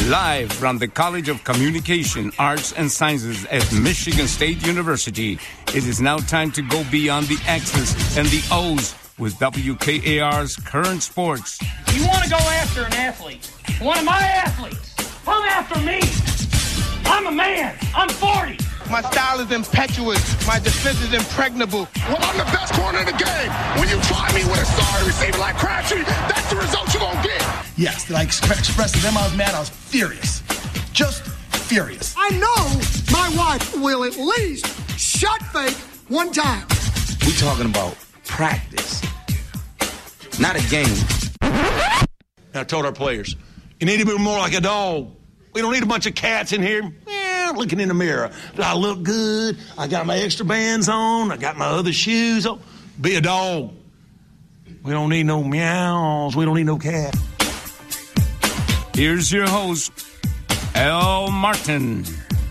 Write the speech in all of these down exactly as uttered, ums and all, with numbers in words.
Live from the College of Communication, Arts, and Sciences at Michigan State University, it is now time to go beyond the X's and the O's with W K A R's Current Sports. You want to go after an athlete, one of my athletes, come after me. I'm a man. I'm forty. My style is impetuous. My defense is impregnable. Well, I'm the best corner in the game. When you try me with a star receiver like Crabtree, that's the result you're going to get. Yes, did I express to them I was mad? I was furious. Just furious. I know my wife will at least shut fake one time. We talking about practice, not a game. I told our players, you need to be more like a dog. We don't need a bunch of cats in here. Yeah, looking in the mirror. Do I look good? I got my extra bands on. I got my other shoes on. Be a dog. We don't need no meows. We don't need no cat. Here's your host, Al Martin.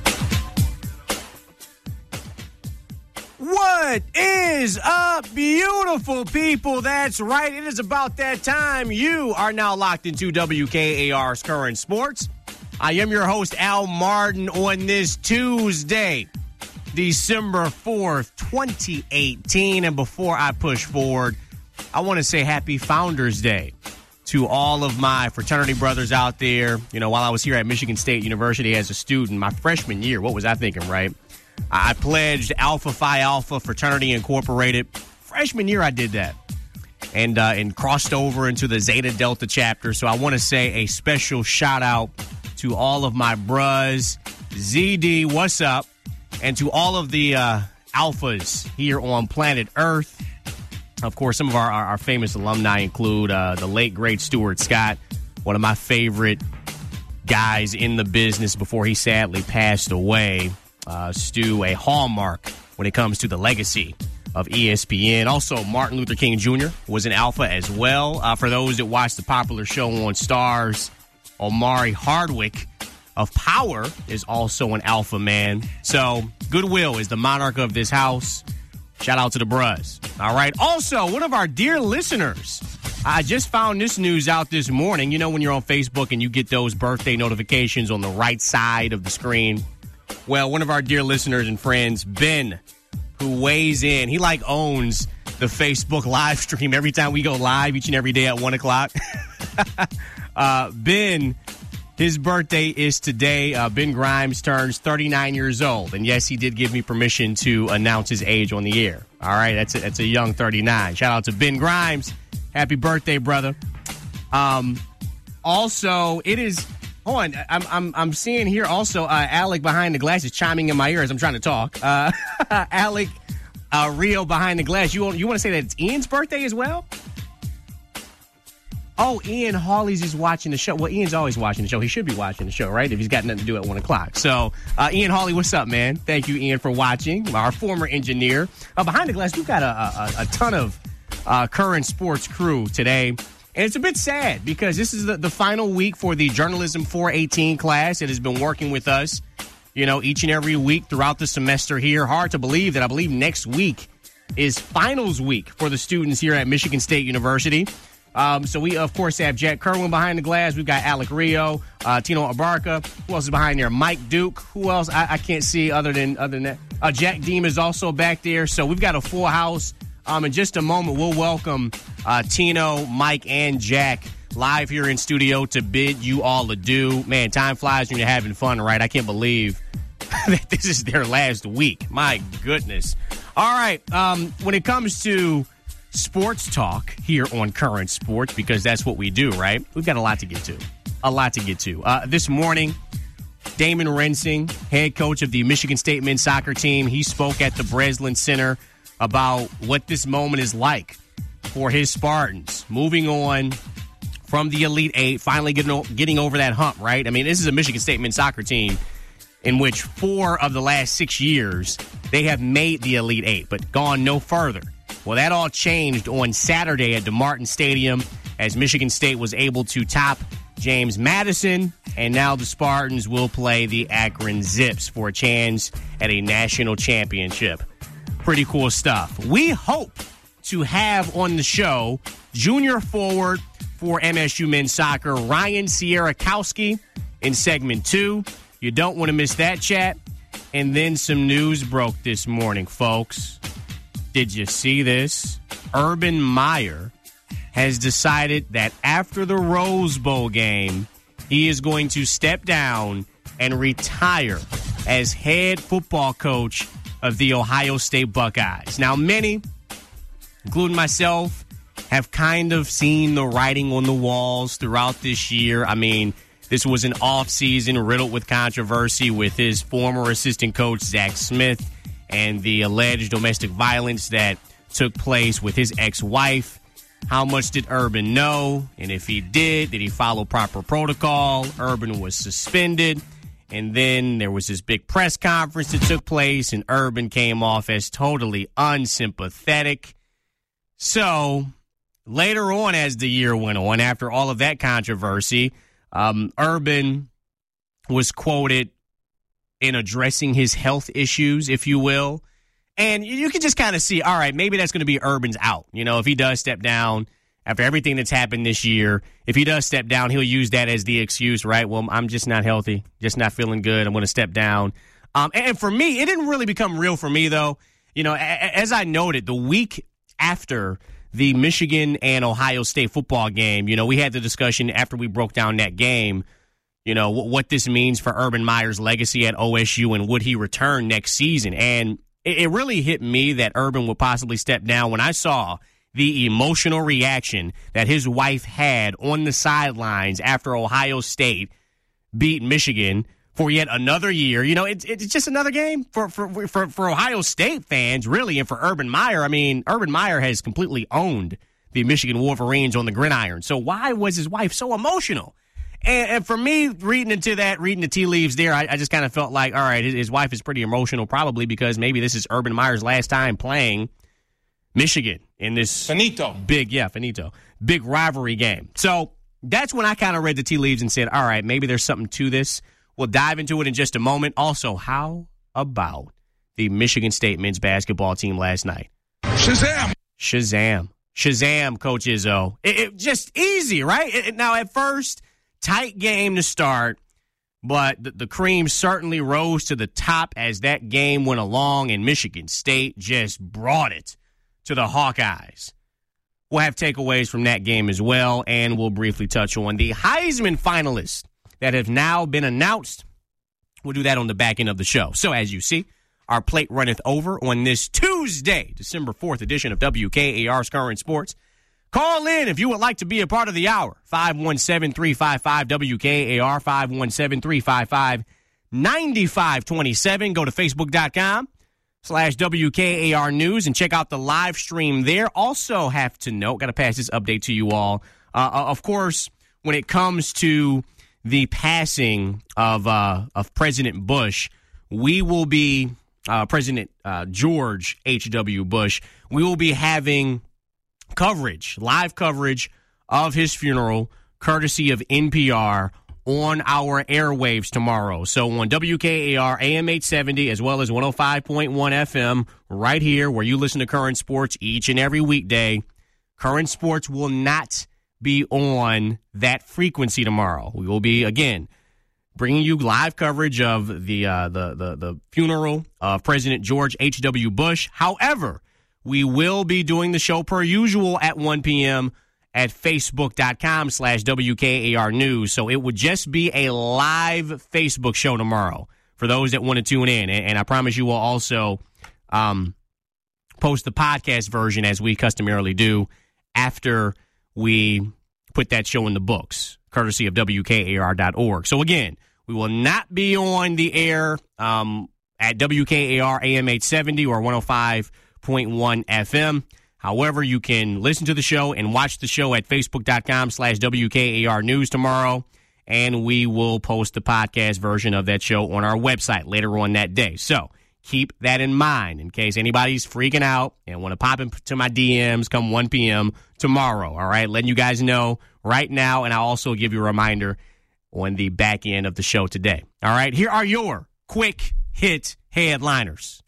What is up, beautiful people? That's right. It is about that time. You are now locked into W K A R's Current Sports. I am your host, Al Martin, on this Tuesday, December fourth, twenty eighteen. And before I push forward, I want to say happy Founders Day to all of my fraternity brothers out there. You know, while I was here at Michigan State University as a student, my freshman year, what was I thinking, right? I pledged Alpha Phi Alpha Fraternity Incorporated. Freshman year, I did that. And, uh, and crossed over into the Zeta Delta chapter. So I want to say a special shout out to all of my bros. Z D, what's up? And to all of the uh, alphas here on planet Earth. Of course, some of our, our, our famous alumni include uh, the late, great Stuart Scott, one of my favorite guys in the business before he sadly passed away. Uh, Stu, a hallmark when it comes to the legacy of E S P N. Also, Martin Luther King Junior was an alpha as well. Uh, for those that watch the popular show on Stars, Omari Hardwick of Power is also an alpha man. So, Goodwill is the monarch of this house. Shout out to the bros. All right. Also, one of our dear listeners, I just found this news out this morning. You know when you're on Facebook and you get those birthday notifications on the right side of the screen? Well, one of our dear listeners and friends, Ben, who weighs in, he like owns the Facebook live stream every time we go live each and every day at one o'clock. uh, Ben, his birthday is today. Uh, Ben Grimes turns thirty-nine years old. And yes, he did give me permission to announce his age on the air. All right, that's a, that's a young thirty-nine. Shout out to Ben Grimes. Happy birthday, brother. Um, also, it is... Hold on, I'm I'm I'm seeing here also uh, Alec behind the glass is chiming in my ear as I'm trying to talk. Uh, Alec uh, Rio behind the glass. You want, you want to say that it's Ian's birthday as well? Oh, Ian Hawley's is watching the show. Well, Ian's always watching the show. He should be watching the show, right? If he's got nothing to do at one o'clock. So, uh, Ian Hawley, what's up, man? Thank you, Ian, for watching. Our former engineer. Uh, behind the glass, we've got a, a, a ton of uh, current sports crew today. And it's a bit sad because this is the, the final week for the Journalism four eighteen class. It has been working with us, you know, each and every week throughout the semester here. Hard to believe that I believe next week is finals week for the students here at Michigan State University. Um, so we, of course, have Jack Kerwin behind the glass. We've got Alec Rio, uh, Tino Abarca. Who else is behind there? Mike Duke. Who else? I, I can't see other than other than that. Uh, Jack Deem is also back there. So we've got a full house. Um, in just a moment, we'll welcome uh, Tino, Mike, and Jack live here in studio to bid you all adieu. Man, time flies when you're having fun, right? I can't believe that this is their last week. My goodness. All right. Um, when it comes to sports talk here on Current Sports, because that's what we do, right? We've got a lot to get to. A lot to get to. Uh, this morning, Damon Rensing, head coach of the Michigan State men's soccer team, he spoke at the Breslin Center about what this moment is like for his Spartans. Moving on from the Elite Eight, finally getting, getting over that hump, right? I mean, this is a Michigan State men's soccer team in which four of the last six years, they have made the Elite Eight, but gone no further. Well, that all changed on Saturday at DeMartin Stadium as Michigan State was able to top James Madison, and now the Spartans will play the Akron Zips for a chance at a national championship. Pretty cool stuff. We hope to have on the show junior forward for M S U men's soccer, Ryan Sierakowski. in segment two. You don't want to miss that chat. And then some news broke this morning, folks. Did you see this? Urban Meyer has decided that after the Rose Bowl game, he is going to step down and retire as head football coach of the Ohio State Buckeyes. Now, many, including myself, have kind of seen the writing on the walls throughout this year. I mean, this was an offseason riddled with controversy with his former assistant coach, Zach Smith, and the alleged domestic violence that took place with his ex-wife. How much did Urban know? And if he did, did he follow proper protocol? Urban was suspended. And then there was this big press conference that took place, and Urban came off as totally unsympathetic. So later on, as the year went on, after all of that controversy, um, Urban was quoted in addressing his health issues, if you will. And you can just kind of see, all right, maybe that's going to be Urban's out. You know, if he does step down after everything that's happened this year, if he does step down, he'll use that as the excuse, right? Well, I'm just not healthy, just not feeling good. I'm going to step down. Um, and for me, it didn't really become real for me, though. You know, as I noted, the week after the Michigan and Ohio State football game, you know, we had the discussion after we broke down that game, you know, what this means for Urban Meyer's legacy at O S U and would he return next season. And it really hit me that Urban would possibly step down when I saw the emotional reaction that his wife had on the sidelines after Ohio State beat Michigan for yet another year. You know, it's it's just another game for for for, for Ohio State fans, really, and for Urban Meyer. I mean, Urban Meyer has completely owned the Michigan Wolverines on the gridiron. So why was his wife so emotional? And, and for me, reading into that, reading the tea leaves there, I, I just kind of felt like, all right, his, his wife is pretty emotional, probably because maybe this is Urban Meyer's last time playing Michigan in this Finito. big, yeah, finito, big rivalry game. So that's when I kind of read the tea leaves and said, all right, maybe there's something to this. We'll dive into it in just a moment. Also, how about the Michigan State men's basketball team last night? Shazam! Shazam. Shazam, Coach Izzo. It, it just easy, right? It, now, at first, tight game to start, but the, the cream certainly rose to the top as that game went along, and Michigan State just brought it to the Hawkeyes. We'll have takeaways from that game as well, and we'll briefly touch on the Heisman finalists that have now been announced. We'll do that on the back end of the show. So, as you see, our plate runneth over on this Tuesday, December fourth edition of W K A R's Current Sports. Call in if you would like to be a part of the hour. five one seven, three five five, W K A R, five one seven, three five five, nine five two seven. Go to Facebook.com slash W K A R News and check out the live stream there. Also have to note, got to pass this update to you all. Uh, of course, when it comes to the passing of uh, of President Bush, we will be, uh, President uh, George H W. Bush, we will be having coverage, live coverage of his funeral, courtesy of N P R, on our airwaves tomorrow. So on W K A R A M eight seventy as well as one oh five point one F M right here where you listen to Current Sports each and every weekday. Current Sports will not be on that frequency tomorrow. We will be, again, bringing you live coverage of the uh, the, the the funeral of President George H W. Bush. However, we will be doing the show per usual at one p.m. at Facebook.com slash WKAR News. So it would just be a live Facebook show tomorrow for those that want to tune in. And, and I promise you will also um, post the podcast version as we customarily do after we put that show in the books, courtesy of W K A R dot org. So again, we will not be on the air um, at W K A R A M eight seventy or one oh five point one F M. However, you can listen to the show and watch the show at Facebook.com slash WKAR News tomorrow, and we will post the podcast version of that show on our website later on that day. So keep that in mind in case anybody's freaking out and want to pop into my D Ms come one p.m. tomorrow, all right? Letting you guys know right now, and I'll also give you a reminder on the back end of the show today. All right, here are your quick hit headliners.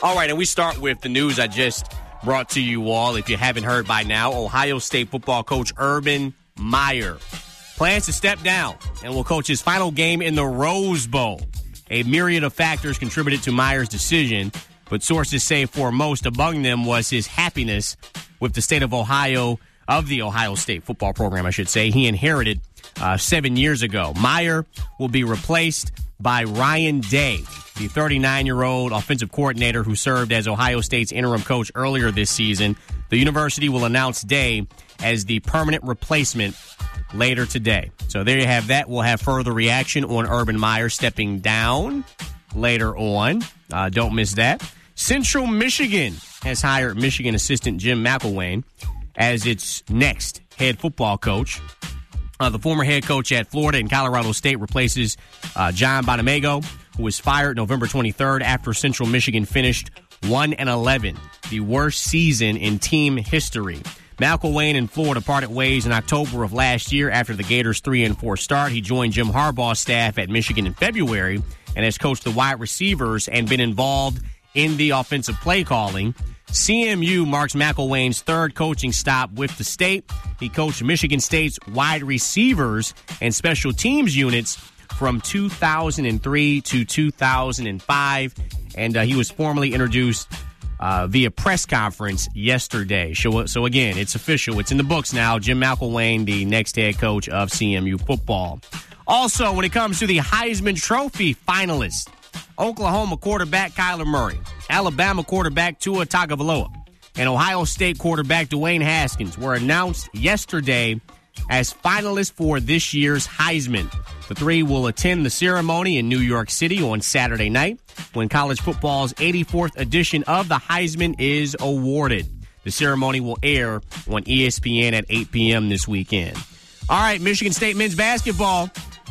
All right, and we start with the news I just brought to you all. If you haven't heard by now, Ohio State football coach Urban Meyer plans to step down and will coach his final game in the Rose Bowl. A myriad of factors contributed to Meyer's decision, but sources say foremost among them was his happiness with the state of Ohio, of the Ohio State football program, I should say, he inherited uh, seven years ago. Meyer will be replaced by Ryan Day, the thirty-nine-year-old offensive coordinator who served as Ohio State's interim coach earlier this season. The university will announce Day as the permanent replacement later today. So there you have that. We'll have further reaction on Urban Meyer stepping down later on. Uh, don't miss that. Central Michigan has hired Michigan assistant Jim McElwain as its next head football coach. Uh, the former head coach at Florida and Colorado State replaces uh, John Bonamego, who was fired November twenty-third after Central Michigan finished one and eleven, the worst season in team history. McElwain and Florida parted ways in October of last year after the Gators' three and four start. He joined Jim Harbaugh's staff at Michigan in February and has coached the wide receivers and been involved in the offensive play calling. C M U marks McElwain's third coaching stop with the state. He coached Michigan State's wide receivers and special teams units from two thousand three to two thousand five, and uh, he was formally introduced uh, via press conference yesterday. So, so again, it's official. It's in the books now. Jim McElwain, the next head coach of C M U football. Also, when it comes to the Heisman Trophy finalists, Oklahoma quarterback Kyler Murray, Alabama quarterback Tua Tagovailoa, and Ohio State quarterback Dwayne Haskins were announced yesterday as finalists for this year's Heisman. The three will attend the ceremony in New York City on Saturday night when college football's eighty-fourth edition of the Heisman is awarded. The ceremony will air on E S P N at eight p.m. this weekend. All right, Michigan State men's basketball.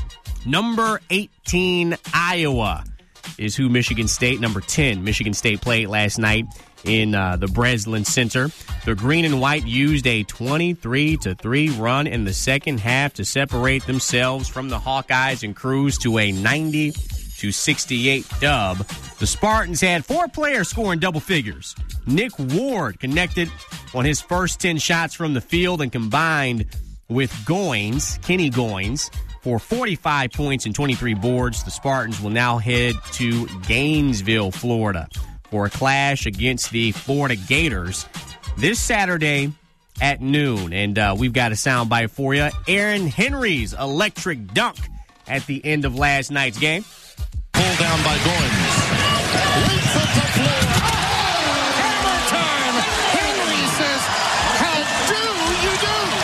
Number eighteen, Iowa, is who Michigan State, number ten, Michigan State played last night in uh, the Breslin Center. The green and white used a twenty-three to three run in the second half to separate themselves from the Hawkeyes and cruise to a ninety to sixty-eight dub. The Spartans had four players scoring double figures. Nick Ward connected on his first ten shots from the field and combined with Goins, Kenny Goins, for forty-five points and twenty-three boards. The Spartans will now head to Gainesville, Florida, for a clash against the Florida Gators this Saturday at noon. And uh, we've got a soundbite for you. Aaron Henry's electric dunk at the end of last night's game. Pulled down by Goins. Leaps up the floor. Oh, hammer time. Henry says, how do you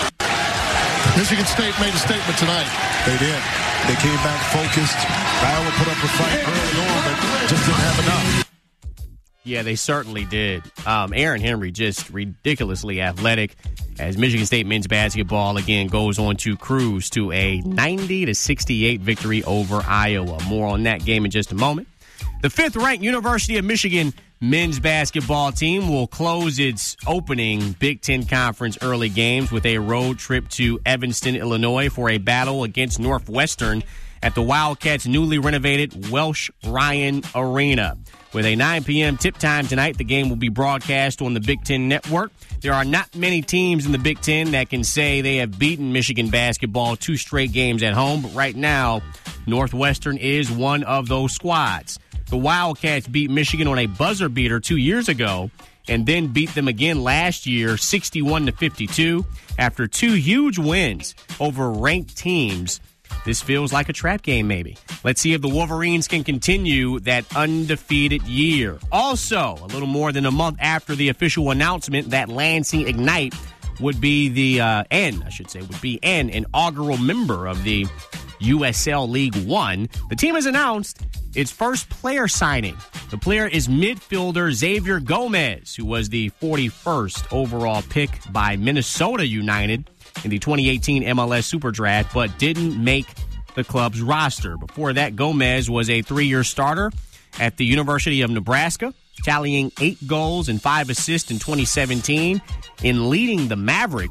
do? Michigan State made a statement tonight. They did. They came back focused. Iowa put up a fight early on, but just didn't have enough. Yeah, they certainly did. Um, Aaron Henry just ridiculously athletic as Michigan State men's basketball again goes on to cruise to a ninety to sixty-eight victory over Iowa. More on that game in just a moment. The fifth-ranked University of Michigan men's basketball team will close its opening Big Ten Conference early games with a road trip to Evanston, Illinois for a battle against Northwestern at the Wildcats' newly renovated Welsh Ryan Arena. With a nine p.m. tip time tonight, the game will be broadcast on the Big Ten Network. There are not many teams in the Big Ten that can say they have beaten Michigan basketball two straight games at home, but right now, Northwestern is one of those squads. The Wildcats beat Michigan on a buzzer beater two years ago and then beat them again last year sixty-one to fifty-two after two huge wins over ranked teams. This feels like a trap game, maybe. Let's see if the Wolverines can continue that undefeated year. Also, a little more than a month after the official announcement that Lansing Ignite would be the, uh, N, I should say, would be an inaugural member of the U S L League One, the team has announced its first player signing. The player is midfielder Xavier Gomez, who was the forty-first overall pick by Minnesota United in the twenty eighteen M L S Super Draft, but didn't make the club's roster. Before that, Gomez was a three-year starter at the University of Nebraska, tallying eight goals and five assists in twenty seventeen in leading the Mavericks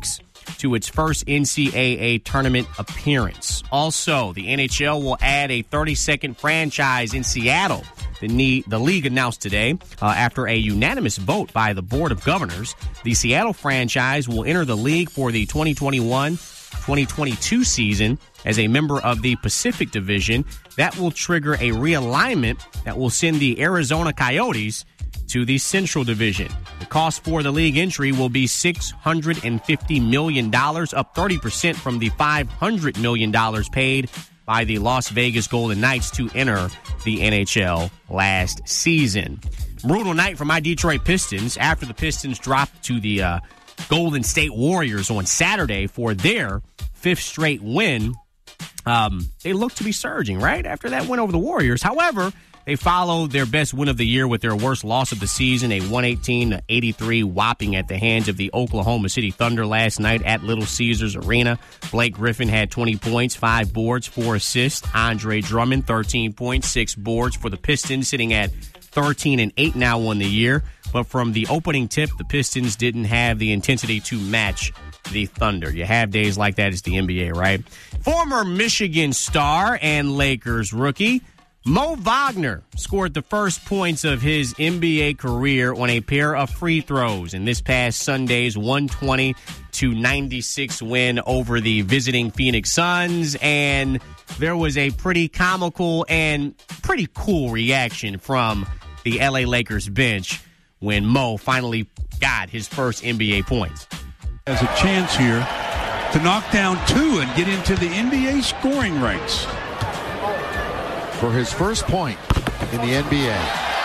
to its first N C double A tournament appearance. Also, the N H L will add a thirty-second franchise in Seattle. The, ne- the league announced today, uh, after a unanimous vote by the Board of Governors, the Seattle franchise will enter the league for the twenty twenty-one twenty twenty-two season as a member of the Pacific Division. That will trigger a realignment that will send the Arizona Coyotes to the Central Division. The cost for the league entry will be six hundred fifty million dollars, up thirty percent from the five hundred million dollars paid by the Las Vegas Golden Knights to enter the N H L last season. Brutal night for my Detroit Pistons after the Pistons dropped to the uh, Golden State Warriors on Saturday for their fifth straight win. Um, they look to be surging, right, after that win over the Warriors. However, they followed their best win of the year with their worst loss of the season, a one eighteen to eighty-three whopping at the hands of the Oklahoma City Thunder last night at Little Caesars Arena. Blake Griffin had twenty points, five boards, four assists. Andre Drummond, thirteen points, six boards for the Pistons, sitting at thirteen and eight now on the year. But from the opening tip, the Pistons didn't have the intensity to match the Thunder. You have days like that. It's the N B A, right? Former Michigan star and Lakers rookie Mo Wagner scored the first points of his N B A career on a pair of free throws in this past Sunday's one twenty to ninety-six win over the visiting Phoenix Suns. And there was a pretty comical and pretty cool reaction from the L A Lakers bench when Mo finally got his first N B A points. Has a chance here to knock down two and get into the N B A scoring ranks. For his first point in the N B A.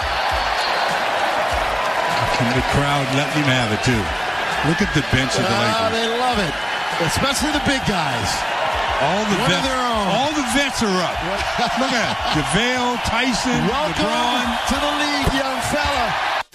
And the crowd letting him have it, too. Look at the bench of the Lakers. Oh, they love it, especially the big guys. All the One vets, of their own. all the vets are up. Look at it. JaVale, Tyson, Welcome LeBron. to the league, young fella.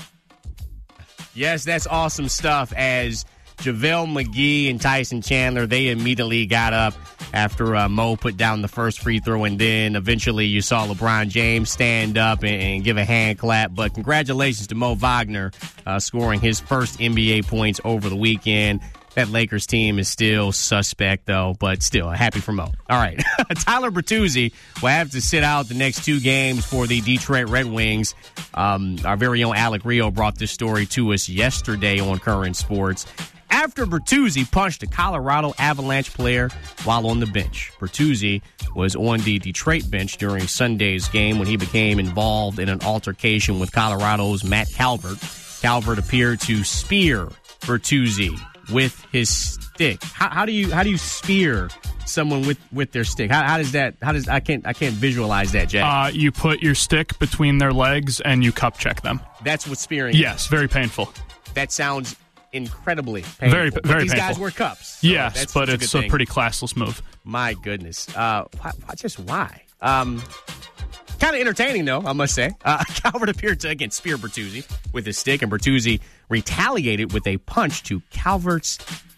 Yes, that's awesome stuff. As JaVale McGee and Tyson Chandler, they immediately got up after uh, Mo put down the first free throw, and then eventually you saw LeBron James stand up and, and give a hand clap. But congratulations to Mo Wagner uh, scoring his first N B A points over the weekend. That Lakers team is still suspect, though, but still happy for Mo. All right, Tyler Bertuzzi will have to sit out the next two games for the Detroit Red Wings. Um, our very own Alec Rio brought this story to us yesterday on Current Sports. After Bertuzzi punched a Colorado Avalanche player while on the bench. Bertuzzi was on the Detroit bench during Sunday's game when he became involved in an altercation with Colorado's Matt Calvert. Calvert appeared to spear Bertuzzi with his stick. How, how do you how do you spear someone with, with their stick? How, how does that? How does I can't I can't visualize that, Jack. Uh, you put your stick between their legs and you cup check them. That's what spearing. Yes, is. Very painful. That sounds incredibly painful. Very, but very these painful. guys wear cups. So yes, that's, but that's it's a, a pretty classless move. My goodness. Uh, why, why, just why? Um, kind of entertaining, though, I must say. Uh, Calvert appeared to, again, spear Bertuzzi with his stick, and Bertuzzi retaliated with a punch to Calvert's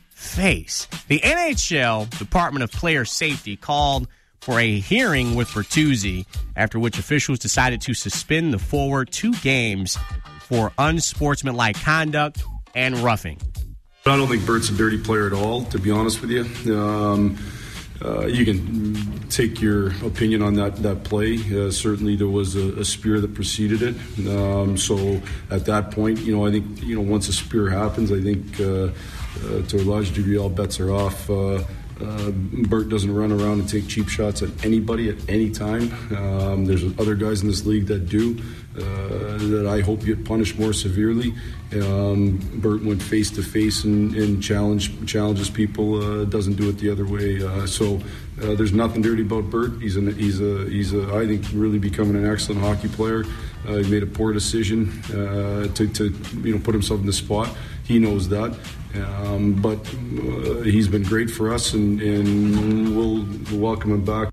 face. The N H L Department of Player Safety called for a hearing with Bertuzzi, after which officials decided to suspend the forward two games for unsportsmanlike conduct and roughing. I don't think Bert's a dirty player at all, to be honest with you. Um, uh, you can take your opinion on that, that play. Uh, certainly there was a, a spear that preceded it. Um, so at that point, you know, I think, you know, once a spear happens, I think uh, uh, to a large degree all bets are off. Uh, Uh, Bert doesn't run around and take cheap shots at anybody at any time. Um, there's other guys in this league that do, uh, that I hope get punished more severely. Um, Bert went face to face and, and challenge, challenges people, uh, doesn't do it the other way. Uh, so uh, there's nothing dirty about Bert. He's, an, he's, a, he's a, I think, really becoming an excellent hockey player. Uh, he made a poor decision uh, to, to you know, put himself in this spot. He knows that. Um, but uh, he's been great for us, and, and we'll, we'll welcome him back.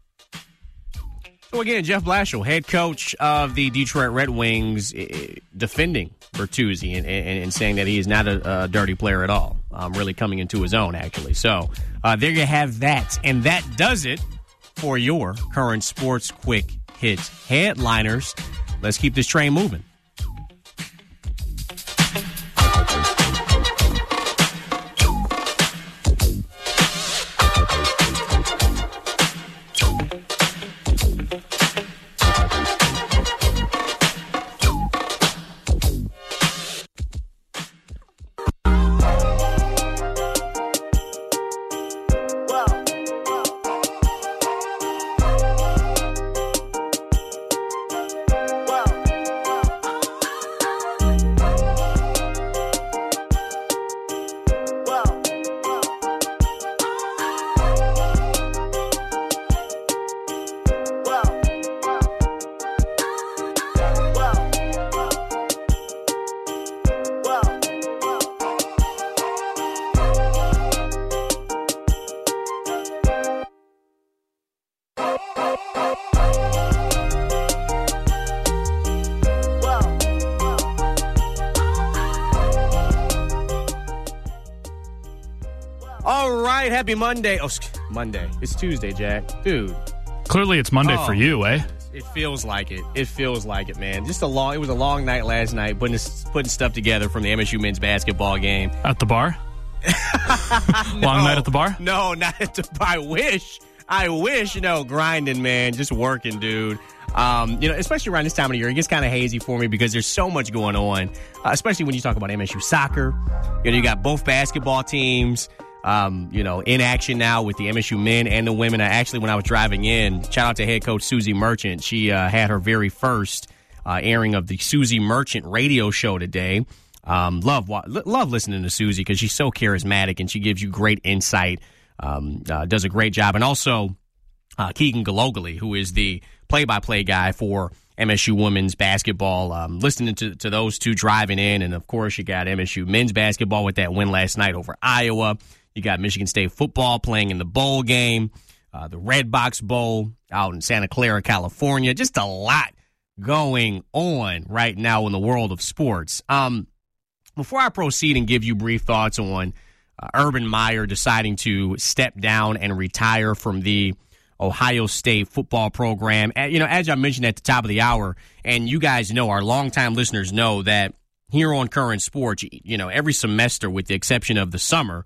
So again, Jeff Blashill, head coach of the Detroit Red Wings, defending Bertuzzi and, and, and saying that he is not a, a dirty player at all. Um, really coming into his own, actually. So uh, there you have that. And that does it for your Current Sports Quick Hits headliners. Let's keep this train moving. All right, happy Monday. Oh, Monday. It's Tuesday, Jack. Dude. Clearly it's Monday oh, for you, eh? It feels like it. It feels like it, man. Just a long, it was a long night last night, putting, putting stuff together from the M S U men's basketball game. At the bar? no, Long night at the bar? No, not at the bar. I wish. I wish, you know, grinding, man. Just working, dude. Um, you know, especially around this time of the year, it gets kind of hazy for me because there's so much going on, uh, especially when you talk about M S U soccer. You know, you got both basketball teams. Um, you know, in action now with the M S U men and the women. I actually, when I was driving in, shout out to head coach Susie Merchant. She uh, had her very first uh, airing of the Susie Merchant radio show today. Um, love love listening to Susie because she's so charismatic and she gives you great insight. Um, uh, does a great job. And also uh, Keegan Galogly, who is the play-by-play guy for M S U women's basketball. Um, listening to, to those two driving in. And, of course, you got M S U men's basketball with that win last night over Iowa. You got Michigan State football playing in the bowl game, uh, the Red Box Bowl out in Santa Clara, California. Just a lot going on right now in the world of sports. Um, before I proceed and give you brief thoughts on uh, Urban Meyer deciding to step down and retire from the Ohio State football program, you know, as I mentioned at the top of the hour, and you guys know, our longtime listeners know that here on Current Sports, you know, every semester with the exception of the summer,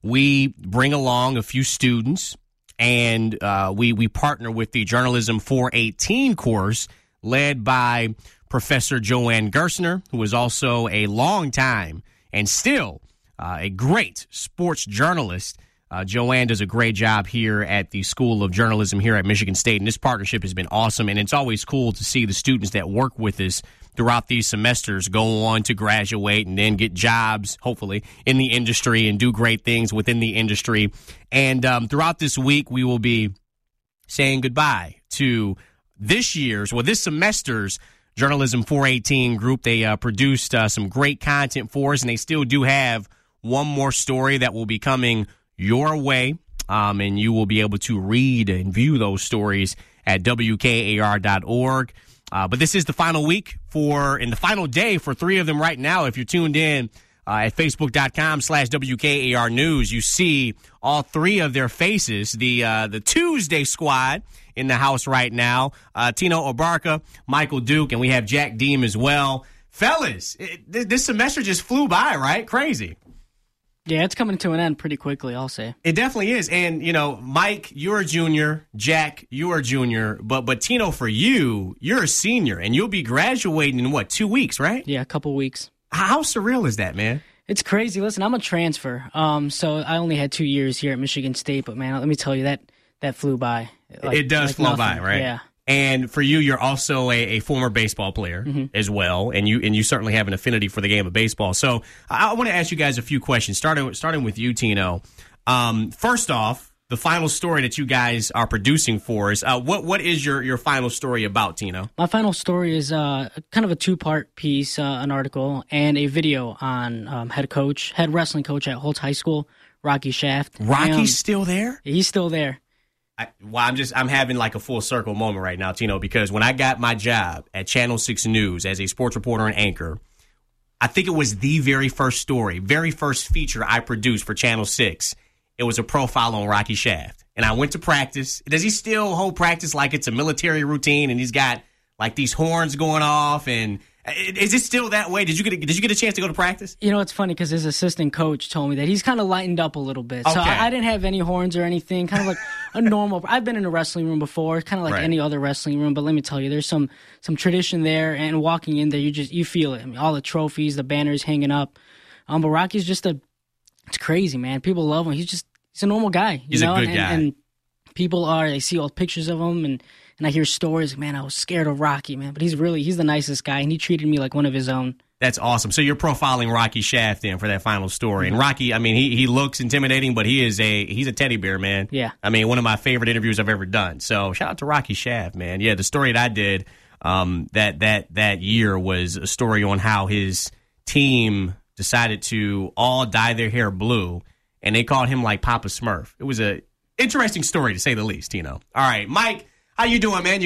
we bring along a few students, and uh, we we partner with the Journalism four eighteen course led by Professor Joanne Gersner, who is also a longtime and still uh, a great sports journalist. Uh, Joanne does a great job here at the School of Journalism here at Michigan State, and this partnership has been awesome, and it's always cool to see the students that work with us throughout these semesters go on to graduate and then get jobs, hopefully, in the industry and do great things within the industry. And um, throughout this week, we will be saying goodbye to this year's, well, this semester's Journalism four eighteen group. They uh, produced uh, some great content for us, and they still do have one more story that will be coming your way, um, and you will be able to read and view those stories at W K A R dot org. Uh, but this is the final week for, and the final day for three of them right now. If you're tuned in uh, at Facebook.com slash WKAR News, you see all three of their faces, the uh, the Tuesday squad in the house right now, uh, Tino Obarka, Michael Duke, and we have Jack Deem as well. Fellas, it, this semester just flew by, right? Crazy. Yeah, it's coming to an end pretty quickly, I'll say. It definitely is. And, you know, Mike, you're a junior. Jack, you're a junior. But, but Tino, for you, you're a senior, and you'll be graduating in, what, two weeks, right? Yeah, a couple weeks. How surreal is that, man? It's crazy. Listen, I'm a transfer, um, so I only had two years here at Michigan State. But, man, let me tell you, that that flew by. Like, it does like flow nothing. by, right? Yeah. And for you, you're also a, a former baseball player mm-hmm. as well, and you and you certainly have an affinity for the game of baseball. So I, I want to ask you guys a few questions, starting starting with you, Tino. Um, first off, the final story that you guys are producing for us. Uh, what what is your, your final story about, Tino? My final story is uh, kind of a two part piece, uh, an article and a video on um, head coach, head wrestling coach at Holtz High School, Rocky Shaft. Rocky's um, still there? He's still there. I, well, I'm just I'm having like a full circle moment right now, Tino, because when I got my job at Channel six News as a sports reporter and anchor, I think it was the very first story, very first feature I produced for Channel six. It was a profile on Rocky Shaft. And I went to practice. Does he still hold practice like it's a military routine and he's got like these horns going off? And is it still that way? Did you get a, did you get a chance to go to practice? You know, it's funny because his assistant coach told me that he's kind of lightened up a little bit. Okay. So I, I didn't have any horns or anything. Kind of like a normal. I've been in a wrestling room before, kind of like right. any other wrestling room. But let me tell you, there's some some tradition there. And walking in there, you just you feel it. I mean, all the trophies, the banners hanging up. Um, but Rocky's just a. It's crazy, man. People love him. He's just he's a normal guy. You he's know? a good and, guy. And people are. They see all the pictures of him and. And I hear stories, man, I was scared of Rocky, man. But he's really, he's the nicest guy, and he treated me like one of his own. That's awesome. So you're profiling Rocky Shaft then for that final story. Mm-hmm. And Rocky, I mean, he he looks intimidating, but he is a he's a teddy bear, man. Yeah. I mean, one of my favorite interviews I've ever done. So shout out to Rocky Shaft, man. Yeah, the story that I did um, that that that year was a story on how his team decided to all dye their hair blue, and they called him like Papa Smurf. It was a interesting story to say the least, Tino. All right, Mike. How you doing, man? You good?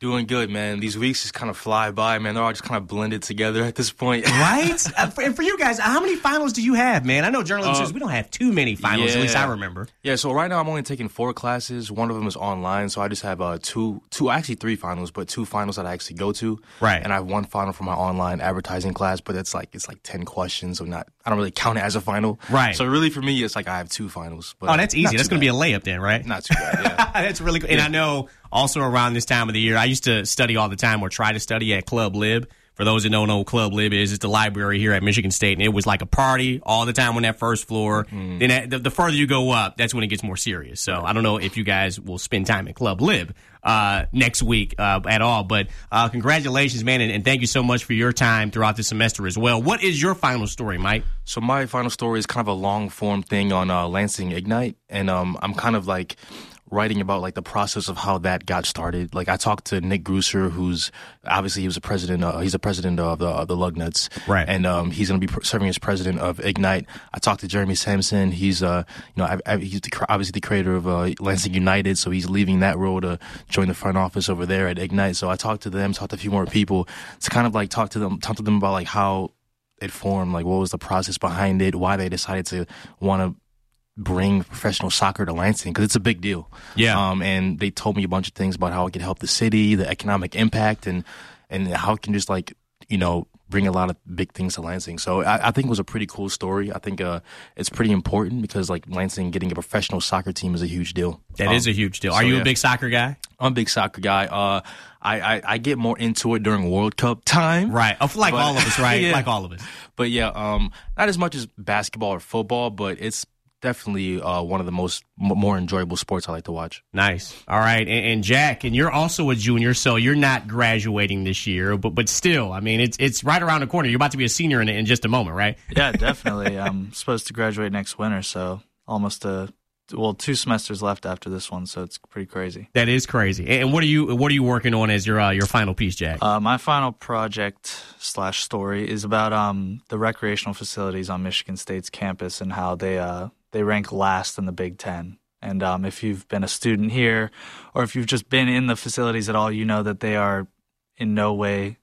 Doing good, man. These weeks just kind of fly by, man. They're all just kind of blended together at this point. Right? uh, for, and for you guys, how many finals do you have, man? I know journalism Uh, says we don't have too many finals, yeah. at least I remember. Yeah, so right now I'm only taking four classes. One of them is online, so I just have uh, two, two, actually three finals, but two finals that I actually go to. Right. And I have one final for my online advertising class, but it's like it's like ten questions, so not I don't really count it as a final. Right. So really for me, it's like I have two finals. But Oh, that's easy. That's going to be a layup then, right? Not too bad, yeah. That's really good. And Yeah. I know also around this time of the year, I used to study all the time or try to study at Club Lib. For those that don't know what Club Lib is, it's the library here at Michigan State, and it was like a party all the time on that first floor. Mm. Then at, the, the further you go up, that's when it gets more serious. So I don't know if you guys will spend time at Club Lib uh, next week uh, at all, but uh, congratulations, man, and, and thank you so much for your time throughout the semester as well. What is your final story, Mike? So my final story is kind of a long form thing on uh, Lansing Ignite, and um, I'm kind of like writing about like the process of how that got started. Like I talked to Nick Grusser, who's obviously he was a president. Uh, he's a president of the of the Lugnuts, right? And um, he's going to be serving as president of Ignite. I talked to Jeremy Sampson. He's uh, you know, I, I, he's the, obviously the creator of uh, Lansing United, so he's leaving that role to join the front office over there at Ignite. So I talked to them, talked to a few more people. It's kind of like talk to them, talk to them about like how it formed, like what was the process behind it, why they decided to want to bring professional soccer to Lansing, because it's a big deal. Yeah. Um, and they told me a bunch of things about how it could help the city, the economic impact, and and how it can just like, you know, bring a lot of big things to Lansing. So I, I think it was a pretty cool story. I think uh, it's pretty important because like Lansing getting a professional soccer team is a huge deal. That um, is a huge deal. Are so, you yeah. a big soccer guy? I'm a big soccer guy. Uh, I, I, I get more into it during World Cup time. Right. Oh, like But- all of us, right? Yeah. Like all of us. But yeah, um, not as much as basketball or football, but it's definitely uh, one of the most m- more enjoyable sports I like to watch. Nice. All right. And, and Jack, and you're also a junior, so you're not graduating this year, but but still, I mean, it's it's right around the corner. You're about to be a senior in, in just a moment, right? Yeah, definitely. I'm supposed to graduate next winter, so almost a well, two semesters left after this one, so it's pretty crazy. That is crazy. And what are you what are you working on as your uh, your final piece, Jack? Uh, my final project slash story is about um, the recreational facilities on Michigan State's campus and how they uh, they rank last in the Big Ten. And um, if you've been a student here, or if you've just been in the facilities at all, you know that they are in no way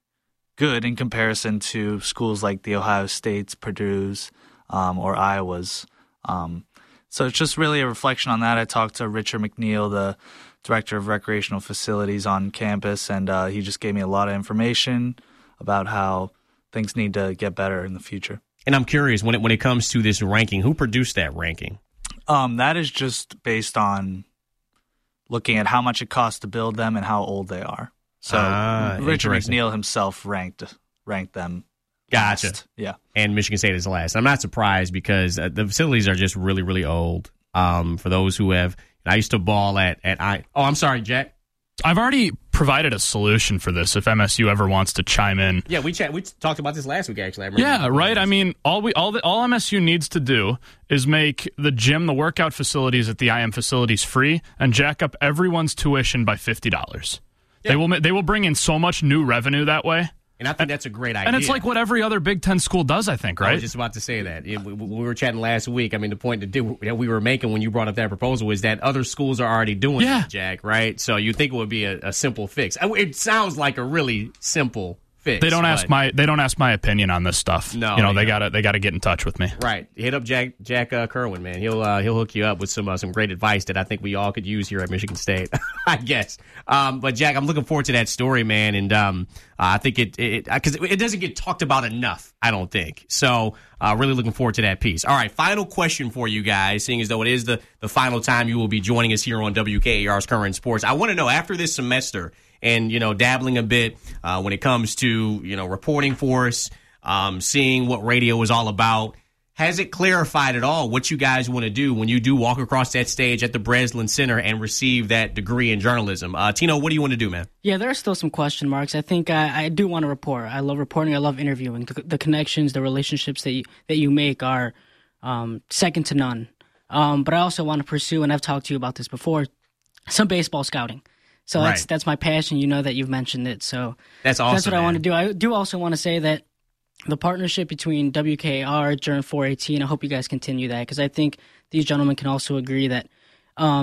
good in comparison to schools like the Ohio States, Purdue's, um, or Iowa's. Um, so it's just really a reflection on that. I talked to Richard McNeil, the director of recreational facilities on campus, and uh, he just gave me a lot of information about how things need to get better in the future. And I'm curious, when it when it comes to this ranking, who produced that ranking? Um, that is just based on looking at how much it costs to build them and how old they are. So Ah, Richard interesting. McNeil himself ranked ranked them. Gotcha. last. Yeah. And Michigan State is last. I'm not surprised because uh, the facilities are just really, really old. Um, for those who have, I used to ball at at I. Oh, I'm sorry, Jack. I've already provided a solution for this if M S U ever wants to chime in. Yeah, we chat, we talked about this last week. Actually, I remember. Yeah, right. I mean, all we all the, all M S U needs to do is make the gym, the workout facilities at the I M facilities free, and jack up everyone's tuition by fifty dollars. They will ma- they will bring in so much new revenue that way. And I think that's a great idea. And it's like what every other Big Ten school does, I think, right? I was just about to say that. It- we, we were chatting last week. I mean, the point that, do, that we were making when you brought up that proposal is that other schools are already doing Yeah. that, Jack, right? So you think it would be a, a simple fix. I- It sounds like a really simple fix. They don't ask but- my they don't ask my opinion on this stuff. No, you know they they gotta they gotta get in touch with me. Right. Hit up Jack Jack uh, Kerwin, man. He'll uh, he'll hook you up with some uh, some great advice that I think we all could use here at Michigan State, I guess. Um, but Jack, I'm looking forward to that story, man. And um, uh, I think it it because it, it doesn't get talked about enough, I don't think. So uh, really looking forward to that piece. All right, final question for you guys, seeing as though it is the the final time you will be joining us here on W K A R's Current Sports. I want to know, after this semester, and, you know, dabbling a bit uh, when it comes to, you know, reporting for us, um, seeing what radio is all about. Has it clarified at all what you guys want to do when you do walk across that stage at the Breslin Center and receive that degree in journalism? Uh, Tino, what do you want to do, man? Yeah, there are still some question marks. I think I, I do want to report. I love reporting. I love interviewing. The, the connections, the relationships that you, that you make are um, second to none. Um, but I also want to pursue, and I've talked to you about this before, some baseball scouting. So Right. that's that's my passion. You know that you've mentioned it. So That's awesome, That's what I man. want to do. I do also want to say that the partnership between W K A R, Journal four eighteen, I hope you guys continue that, because I think these gentlemen can also agree that um,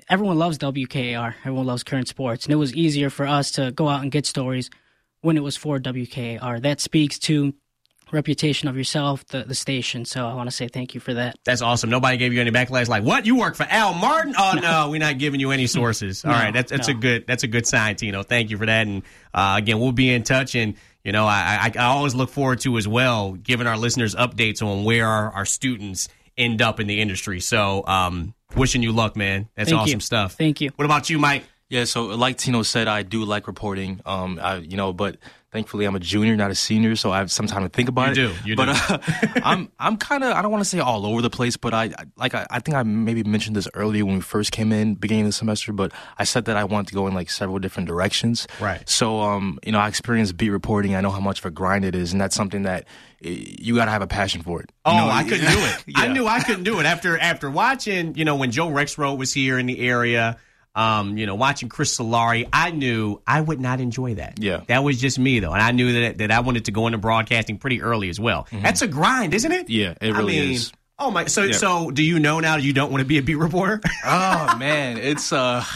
everyone loves W K A R. Everyone loves Current Sports. And it was easier for us to go out and get stories when it was for W K A R. That speaks to reputation of yourself, the, the station. So I want to say thank you for that. That's awesome. Nobody gave you any backlash like, what? You work for Al Martin? Oh, no, no we're not giving you any sources. All no, right, that's that's no. a good that's a good sign, Tino. Thank you for that. And uh, again, we'll be in touch. And, you know, I, I, I always look forward to as well giving our listeners updates on where our, our students end up in the industry. So um, wishing you luck, man. That's thank awesome you. stuff. Thank you. What about you, Mike? Yeah, so like Tino said, I do like reporting, um, I, you know, but thankfully I'm a junior, not a senior, so I have some time to think about you it. You do, you but, do. Uh, I'm I'm kind of, I don't want to say all over the place, but I, I like I, I think I maybe mentioned this earlier when we first came in, beginning of the semester, but I said that I wanted to go in like several different directions. Right. So, um, you know, I experienced beat reporting. I know how much of a grind it is, and that's something that you got to have a passion for it. Oh, you know? I couldn't do it. Yeah. I knew I couldn't do it after after watching, you know, when Joe Rexroad was here in the area. Um, you know, watching Chris Solari, I knew I would not enjoy that. Yeah. That was just me, though. And I knew that that I wanted to go into broadcasting pretty early as well. Mm-hmm. That's a grind, isn't it? Yeah, it really I mean, is. Oh, my. So, yeah. so do you know now you don't want to be a beat reporter? Oh, man. It's uh,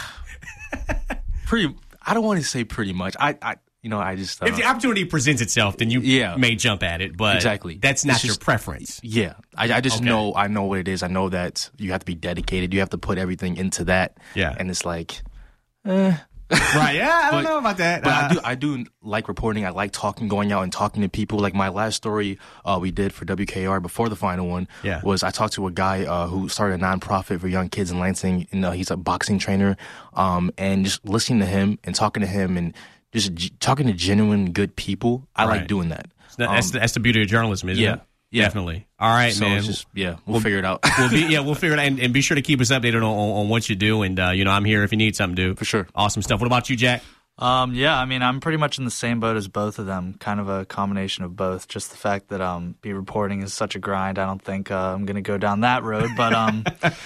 pretty, I don't want to say pretty much. I, I you know, I just. Uh, if the opportunity presents itself, then you yeah. may jump at it. But exactly. that's not it's your just, preference. Yeah. I, I just okay. know, I know what it is. I know that you have to be dedicated. You have to put everything into that. Yeah. And it's like. Eh. Right, yeah, I don't but, know about that. But uh, I do I do like reporting. I like talking, going out and talking to people. Like my last story uh, we did for W K R before the final one yeah. was I talked to a guy uh, who started a nonprofit for young kids in Lansing. And, uh, he's a boxing trainer. Um, and just listening to him and talking to him and just g- talking to genuine good people, I right. like doing that. That's, um, that's, the, that's the beauty of journalism, isn't yeah. it? Yeah, definitely. All right, so man. It's just, yeah, we'll, we'll figure it out. we'll be, yeah, we'll figure it out, and, and be sure to keep us updated on, on, on what you do. And uh, you know, I'm here if you need something, dude. For sure. Awesome stuff. What about you, Jack? Um, yeah, I mean, I'm pretty much in the same boat as both of them. Kind of a combination of both. Just the fact that um, beat reporting is such a grind. I don't think uh, I'm going to go down that road, but um.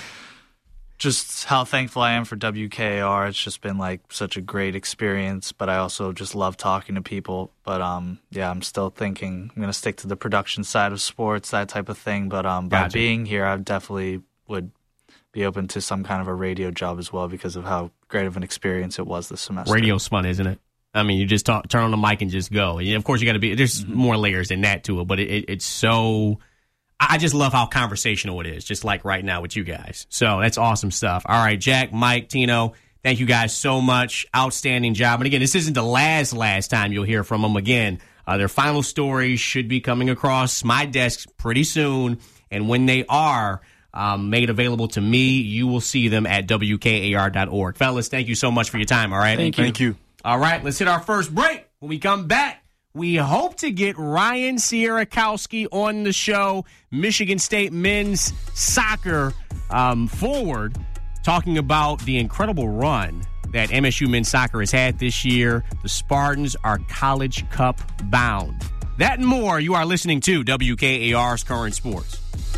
Just how thankful I am for W K A R. It's just been like such a great experience, but I also just love talking to people. But um, yeah, I'm still thinking I'm gonna stick to the production side of sports, that type of thing. But um, by Gotcha. being here, I definitely would be open to some kind of a radio job as well because of how great of an experience it was this semester. Radio's fun, isn't it? I mean, you just talk, turn on the mic and just go. And of course, you got to be. There's mm-hmm. more layers than that to it, but it, it, it's so. I just love how conversational it is, just like right now with you guys. So that's awesome stuff. All right, Jack, Mike, Tino, thank you guys so much. Outstanding job. And again, this isn't the last, last time you'll hear from them again. Uh, their final stories should be coming across my desk pretty soon. And when they are um, made available to me, you will see them at W K A R dot org. Fellas, thank you so much for your time, all right? Thank you. Thank you. All right, let's hit our first break. When we come back, we hope to get Ryan Sierakowski on the show, Michigan State men's soccer um, forward, talking about the incredible run that M S U men's soccer has had this year. The Spartans are College Cup bound. That and more, you are listening to W K A R's Current Sports.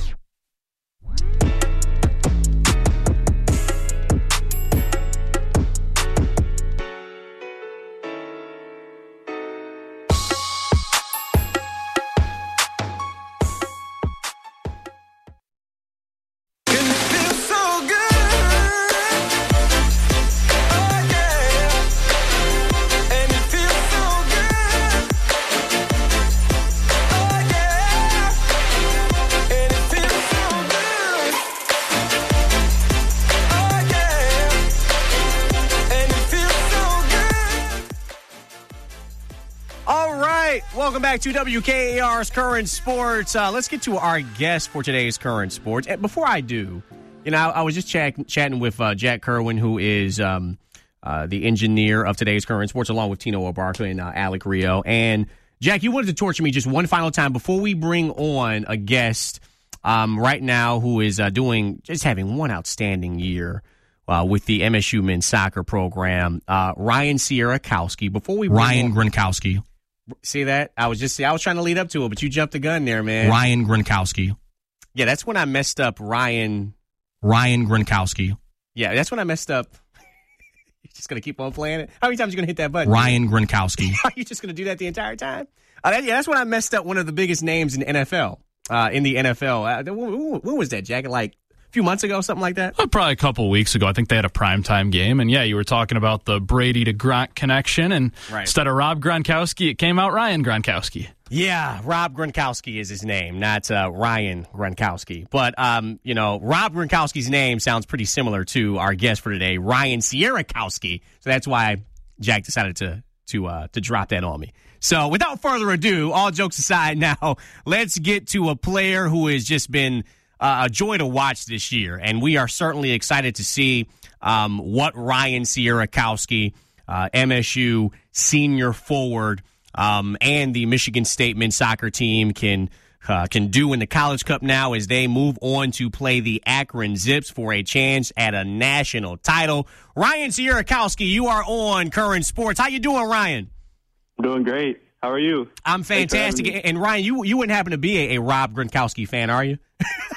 Welcome back to W K A R's Current Sports. Uh, let's get to our guest for today's Current Sports. And before I do, you know, I, I was just chat, chatting with uh, Jack Kerwin, who is um, uh, the engineer of today's Current Sports, along with Tino Obarka and uh, Alec Rio. And, Jack, you wanted to torture me just one final time before we bring on a guest um, right now who is uh, doing, just having one outstanding year uh, with the M S U men's soccer program, uh, Ryan Sierakowski. Before we bring Ryan on, Gronkowski. See that? I was just I was trying to lead up to it, but you jumped the gun there, man. Ryan Gronkowski. Yeah, that's when I messed up Ryan. Ryan Gronkowski. Yeah, that's when I messed up. You're just going to keep on playing it? How many times are you going to hit that button? Ryan Gronkowski. Are you just going to do that the entire time? Uh, that, yeah, that's when I messed up one of the biggest names in the N F L. Uh, in the N F L. Uh, when, when was that, Jack? Like few months ago, something like that? Well, probably a couple weeks ago. I think they had a primetime game. And, yeah, you were talking about the Brady to Gronk connection. And right. instead of Rob Gronkowski, it came out Ryan Gronkowski. Yeah, Rob Gronkowski is his name, not uh, Ryan Gronkowski. But, um, you know, Rob Gronkowski's name sounds pretty similar to our guest for today, Ryan Sierakowski. So that's why Jack decided to to uh, to drop that on me. So without further ado, all jokes aside now, let's get to a player who has just been uh, a joy to watch this year. And we are certainly excited to see um, what Ryan Sierakowski, uh, M S U senior forward, um, and the Michigan State men's soccer team can uh, can do in the College Cup now as they move on to play the Akron Zips for a chance at a national title. Ryan Sierakowski, you are on Current Sports. How you doing, Ryan? I'm doing great. How are you? I'm fantastic. And Ryan, you you wouldn't happen to be a, a Rob Gronkowski fan, are you?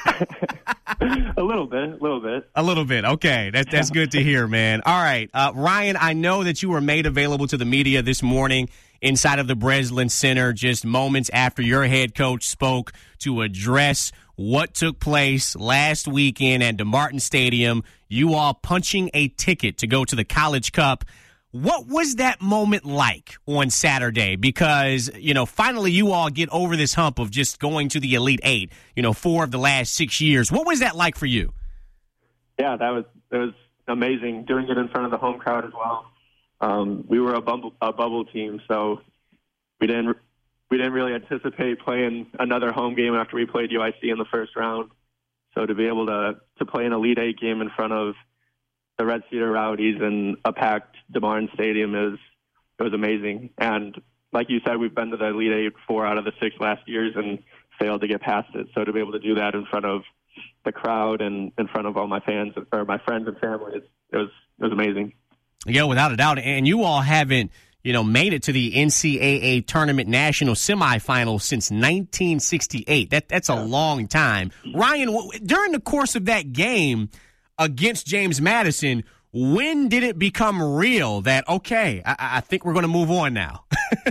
a little bit, a little bit. A little bit. Okay, that, that's good to hear, man. All right, uh, Ryan, I know that you were made available to the media this morning inside of the Breslin Center just moments after your head coach spoke to address what took place last weekend at DeMartin Stadium, you all punching a ticket to go to the College Cup. What was that moment like on Saturday? Because, you know, finally you all get over this hump of just going to the Elite Eight, you know, four of the last six years. What was that like for you? Yeah, that was it was amazing doing it in front of the home crowd as well. Um, we were a bubble, a bubble team, so we didn't we didn't really anticipate playing another home game after we played U I C in the first round. So to be able to to play an Elite Eight game in front of the Red Cedar Rowdies and a packed DeMartin Stadium is it was amazing. And like you said, we've been to the Elite Eight four out of the six last years and failed to get past it. So to be able to do that in front of the crowd and in front of all my fans or my friends and family, it, it was it was amazing. Yeah, without a doubt. And you all haven't, you know, made it to the N C double A tournament national semifinal since nineteen sixty-eight. That that's a long time. Ryan, during the course of that game against James Madison, when did it become real that, okay, I, I think we're going to move on now?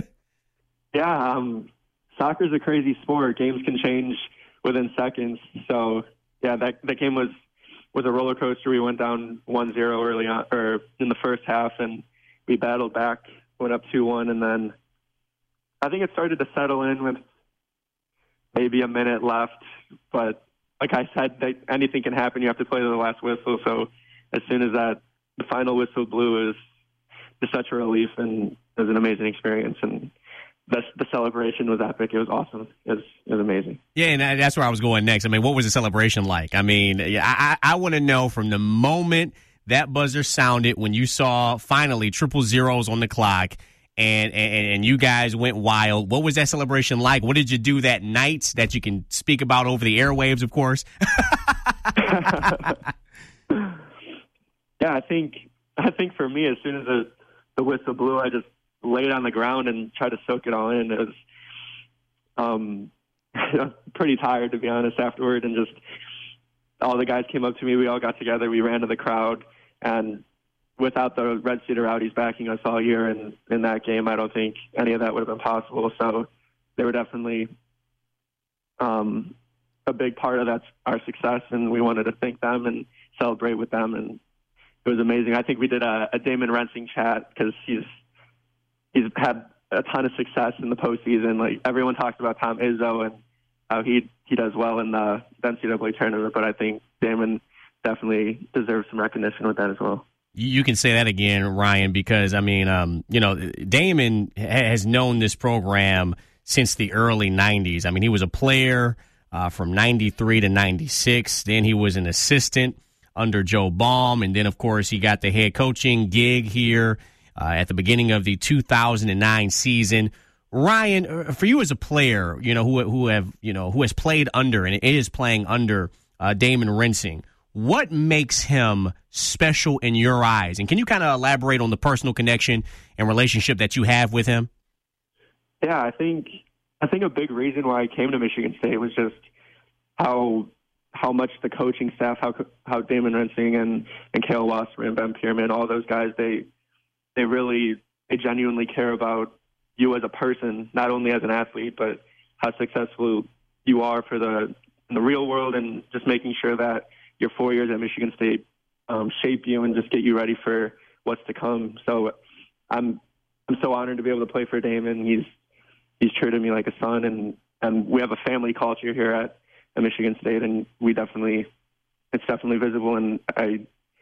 yeah, um, soccer's a crazy sport. Games can change within seconds. So, yeah, that that game was, was a roller coaster. We went down one zero early on, or in the first half, and we battled back, went up two one, and then I think it started to settle in with maybe a minute left, but like I said, that anything can happen. You have to play to the last whistle. So as soon as that the final whistle blew, it was just such a relief, and it was an amazing experience. And the, the celebration was epic. It was awesome. It was, it was amazing. Yeah, and that's where I was going next. I mean, what was the celebration like? I mean, I, I, I want to know from the moment that buzzer sounded when you saw finally triple zeros on the clock, And, and and you guys went wild. What was that celebration like? What did you do that night that you can speak about over the airwaves, of course? yeah, I think I think for me, as soon as the, the whistle blew, I just laid on the ground and tried to soak it all in. It was um, pretty tired, to be honest, afterward. And just all the guys came up to me. We all got together. We ran to the crowd. And without the Red Cedar Rowdies backing us all year in, in that game, I don't think any of that would have been possible. So they were definitely um, a big part of that, our success, and we wanted to thank them and celebrate with them. And it was amazing. I think we did a, a Damon Rensing chat because he's he's had a ton of success in the postseason. Like everyone talks about Tom Izzo and how he he does well in the N C double A tournament, but I think Damon definitely deserves some recognition with that as well. You can say that again, Ryan, because, I mean, um, you know, Damon has known this program since the early nineties. I mean, he was a player uh, from ninety-three to ninety-six. Then he was an assistant under Joe Baum. And then, of course, he got the head coaching gig here uh, at the beginning of the two thousand nine season. Ryan, for you as a player, you know, who who have, you know, who has played under and is playing under uh, Damon Rensing, what makes him special in your eyes? And can you kind of elaborate on the personal connection and relationship that you have with him? Yeah, I think I think a big reason why I came to Michigan State was just how how much the coaching staff, how how Damon Rensing and and Cale Wasserman, Ben Pierman, all those guys, they they really they genuinely care about you as a person, not only as an athlete, but how successful you are for the in the real world, and just making sure that your four years at Michigan State um, shape you and just get you ready for what's to come. So I'm I'm so honored to be able to play for Damon. He's he's treated me like a son, and, and we have a family culture here at, at Michigan State, and we definitely it's definitely visible. And I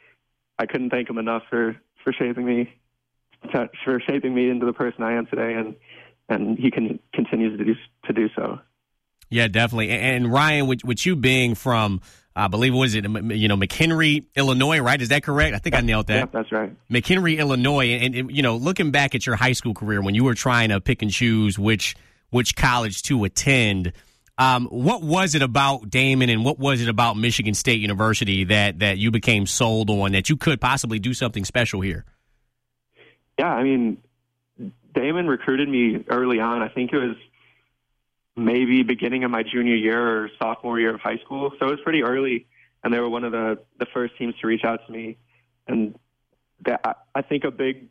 I couldn't thank him enough for, for shaping me for shaping me into the person I am today, and and he can continues to do to do so. Yeah, definitely. And Ryan, with, with you being from, I believe, what is it, you know, McHenry, Illinois, right? Is that correct? I think I nailed that. Yeah, that's right. McHenry, Illinois. And, and, you know, looking back at your high school career when you were trying to pick and choose which which college to attend, um, what was it about Damon and what was it about Michigan State University that, that you became sold on, that you could possibly do something special here? Yeah, I mean, Damon recruited me early on. I think it was maybe beginning of my junior year or sophomore year of high school. So it was pretty early, and they were one of the, the first teams to reach out to me. And that, I think a big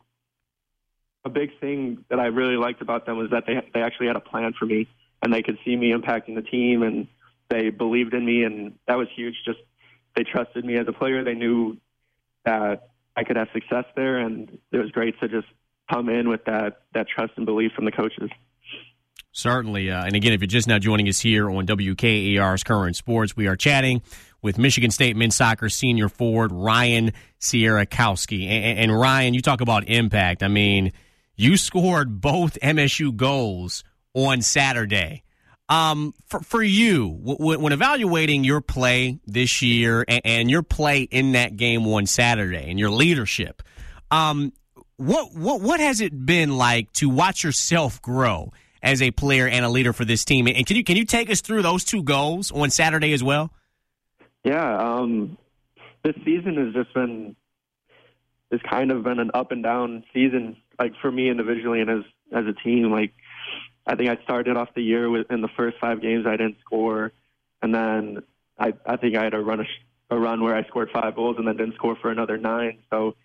a big thing that I really liked about them was that they they actually had a plan for me, and they could see me impacting the team, and they believed in me, and that was huge. Just they trusted me as a player. They knew that I could have success there, and it was great to just come in with that that trust and belief from the coaches. Certainly. Uh, and again, if you're just now joining us here on W K A R's Current Sports, we are chatting with Michigan State men's soccer senior forward Ryan Sierakowski. And, and Ryan, you talk about impact. I mean, you scored both M S U goals on Saturday. Um, for, for you, w- when evaluating your play this year and, and your play in that game on Saturday and your leadership, um, what what what has it been like to watch yourself grow as a player and a leader for this team? And can you can you take us through those two goals on Saturday as well? Yeah, um, this season has just been it's kind of been an up and down season, like for me individually and as as a team. Like I think I started off the year with in the first five games I didn't score, and then I I think I had a run a, a run where I scored five goals and then didn't score for another nine. So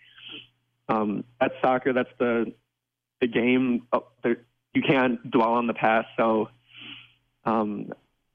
um, that's soccer. That's the the game. Oh, there, you can't dwell on the past. So um,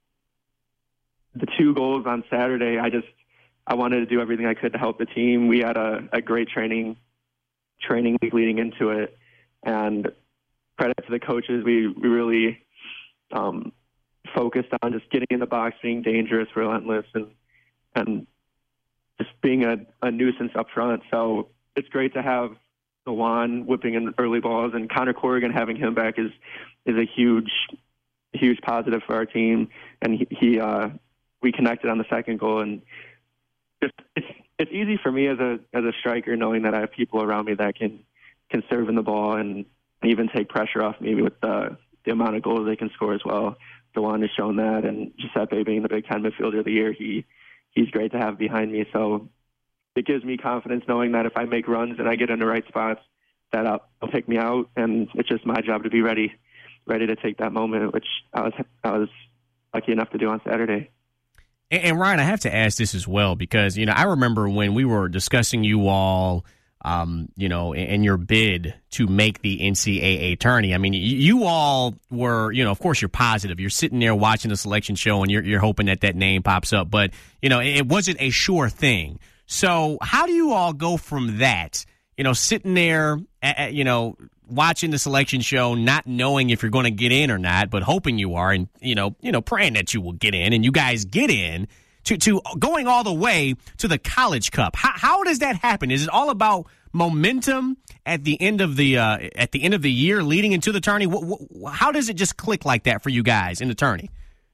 the two goals on Saturday, I just I wanted to do everything I could to help the team. We had a, a great training training week leading into it, and credit to the coaches. We we really um, focused on just getting in the box, being dangerous, relentless, and and just being a, a nuisance up front. So it's great to have Dewan whipping in early balls, and Connor Corrigan having him back is is a huge huge positive for our team. And he, he uh, we connected on the second goal, and just it's it's easy for me as a as a striker knowing that I have people around me that can can serve in the ball and even take pressure off me with the, the amount of goals they can score as well. Dewan has shown that, and Giuseppe being the Big Ten midfielder of the year, he he's great to have behind me. So it gives me confidence knowing that if I make runs and I get in the right spots, that I'll, they'll pick me out, and it's just my job to be ready, ready to take that moment, which I was I was lucky enough to do on Saturday. And, and Ryan, I have to ask this as well because you know I remember when we were discussing you all, um, you know, in your bid to make the N C double A tourney. I mean, you, you all were, you know, of course, you're positive. You're sitting there watching the selection show, and you're you're hoping that that name pops up, but you know, it, it wasn't a sure thing. So how do you all go from that, you know, sitting there, uh, you know, watching the selection show, not knowing if you're going to get in or not, but hoping you are, and, you know, you know, praying that you will get in, and you guys get in, to, to going all the way to the College Cup? How, how does that happen? Is it all about momentum at the end of the uh, at the end of the year leading into the tourney? What, what, how does it just click like that for you guys in the tourney?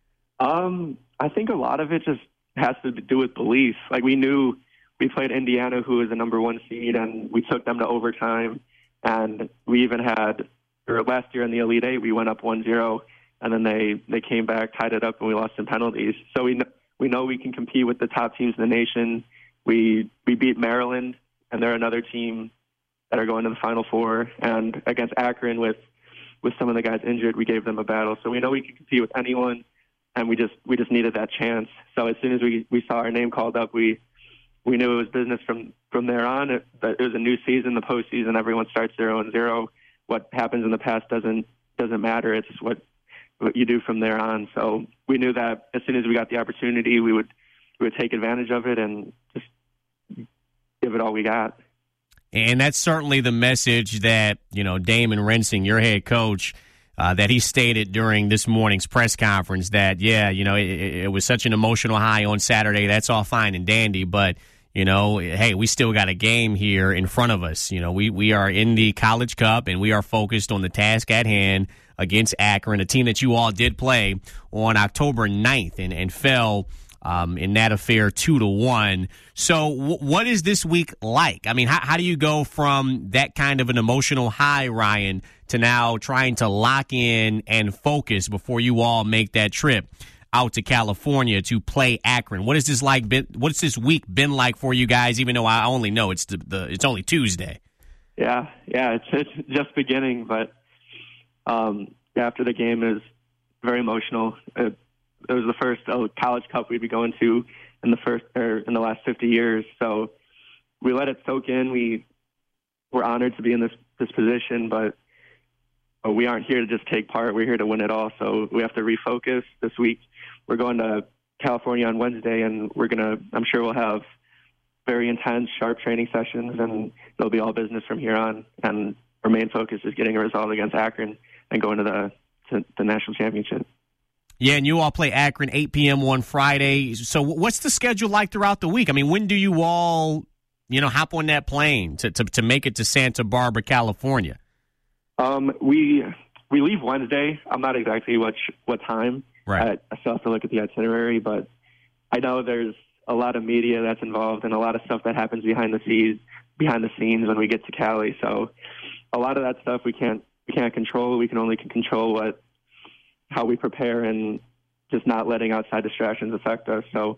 Um, I think a lot of it just has to do with belief. Like we knew. We played Indiana, who was the number one seed, and we took them to overtime. And we even had, or last year in the Elite Eight, we went up one zero, and then they, they came back, tied it up, and we lost in penalties. So we know, we know we can compete with the top teams in the nation. We we beat Maryland, and they're another team that are going to the Final Four. And against Akron, with with some of the guys injured, we gave them a battle. So we know we can compete with anyone, and we just we just needed that chance. So as soon as we, we saw our name called up, we We knew it was business from, from there on. It, it was a new season, the postseason. Everyone starts zero and zero. What happens in the past doesn't doesn't matter. It's what what you do from there on. So we knew that as soon as we got the opportunity, we would we would take advantage of it and just give it all we got. And that's certainly the message that, you know, Damon Rensing, your head coach, uh, that he stated during this morning's press conference that, yeah, you know, it, it was such an emotional high on Saturday. That's all fine and dandy. But, you know, hey, we still got a game here in front of us. You know, we, we are in the College Cup, and we are focused on the task at hand against Akron, a team that you all did play on October ninth and, and fell Um, in that affair, two to one. So, w- what is this week like? I mean, how, how do you go from that kind of an emotional high, Ryan, to now trying to lock in and focus before you all make that trip out to California to play Akron? What is this like? Been, what's this week been like for you guys? Even though I only know it's the, the it's only Tuesday. Yeah, yeah, it's, it's just beginning, but um, after the game is very emotional. It, It was the first oh, College Cup we'd be going to in the first or in the last fifty years. So we let it soak in. We were honored to be in this this position, but, but we aren't here to just take part. We're here to win it all. So we have to refocus this week. We're going to California on Wednesday, and we're gonna. I'm sure we'll have very intense, sharp training sessions, and it'll be all business from here on. And our main focus is getting a result against Akron and going to the to the national championship. Yeah, and you all play Akron eight p.m. on Friday. So what's the schedule like throughout the week? I mean, when do you all, you know, hop on that plane to, to, to make it to Santa Barbara, California? Um, we we leave Wednesday. I'm not exactly what what time. Right. I, I still have to look at the itinerary, but I know there's a lot of media that's involved and a lot of stuff that happens behind the scenes behind the scenes when we get to Cali. So a lot of that stuff we can't we can't control. We can only control what how we prepare and just not letting outside distractions affect us. So